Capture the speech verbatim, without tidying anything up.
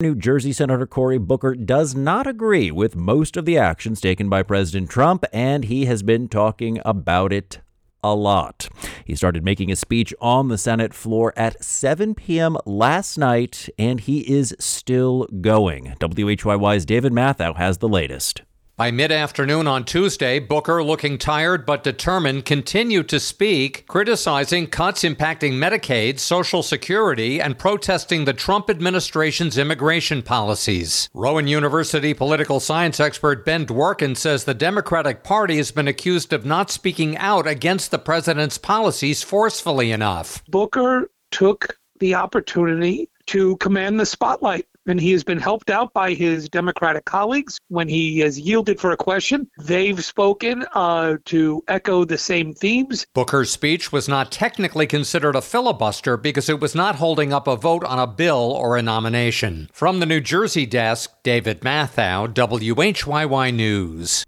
New Jersey Senator Cory Booker does not agree with most of the actions taken by President Trump, and he has been talking about it a lot. He started making a speech on the Senate floor at seven p.m. last night, and he is still going. W H Y Y's David Mathau has the latest. By mid-afternoon on Tuesday, Booker, looking tired but determined, continued to speak, criticizing cuts impacting Medicaid, Social Security, and protesting the Trump administration's immigration policies. Rowan University political science expert Ben Dworkin says the Democratic Party has been accused of not speaking out against the president's policies forcefully enough. Booker took the opportunity to command the spotlight, and he has been helped out by his Democratic colleagues. When he has yielded for a question, they've spoken uh, to echo the same themes. Booker's speech was not technically considered a filibuster because it was not holding up a vote on a bill or a nomination. From the New Jersey desk, David Mathau, W H Y Y News.